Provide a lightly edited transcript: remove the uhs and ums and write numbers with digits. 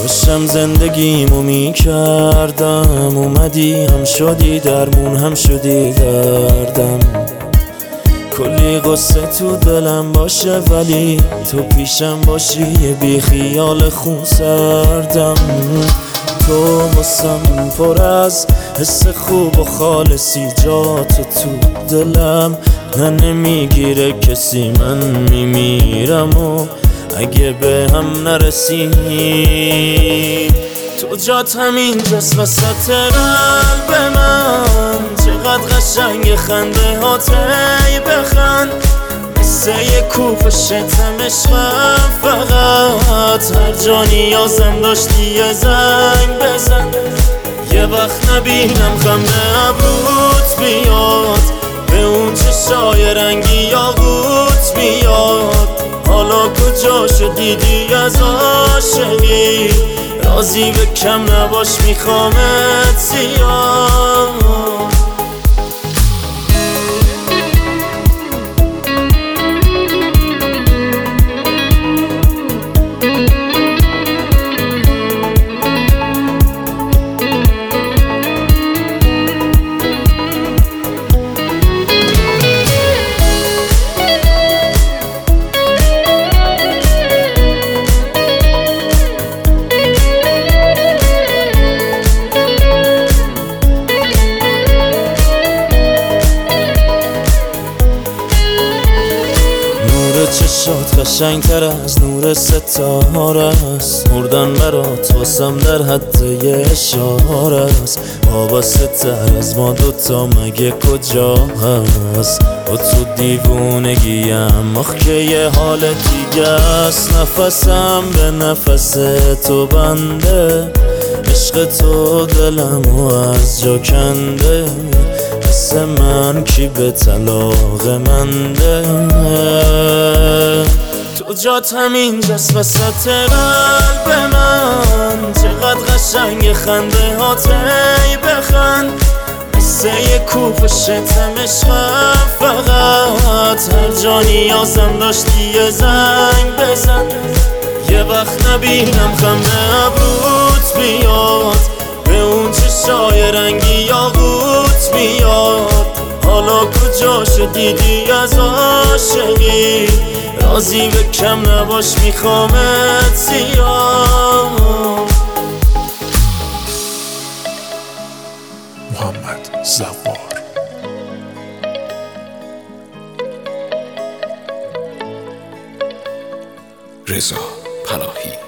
داشتم زندگیمو میکردم، اومدی هم شدی درمون هم شدی دردم. کلی قصه تو دلم باشه ولی تو پیشم باشی یه بی خیال خون سردم. تو واسم پر از حس خوب و خالصی، جاتو تو دلم نمیگیره کسی. من میمیرم و اگه به هم نرسیم، تو جات همینجاست وسط قلب من. چقدر قشنگ خنده هات، ای بخند مثل یه کوف شتم عشقم. فقط هر جا نیازم داشتی یه زنگ بزن، یه وقت نبینم خنده ابروت بیاد، به اون چشای رنگی یاقوت بیاد. حالا کجاشو دیدی از عاشقی، راضی به کم نباش میخوامت زیاد. چشات قشنگتر از نور ستاره است، مردن برات واسم در حد یه اشاره است. وابسته تر از ما دوتا مگه کجا هست؟ و تو دیوونگیم آخ که یه حال دیگه است. نفسم به نفس تو بنده، عشق تو دلمو از جا کنده. مثل من کی به طلاق منده؟ تو جات همینجاست وسط قلب من. چقدر قشنگ خنده هات، ای بخند مثل یه کوف شتم عشقم. فقط هر جا نیازم داشتی یه زنگ بزن، یه وقت نبینم خنده ابروت بیاد، به اون چشای رنگی یاقوت بیاد. حالا کجاشو دیدی از عاشقی، راضی به کم نباش میخوامت زیاد. محمد زوار. رضا پناهی.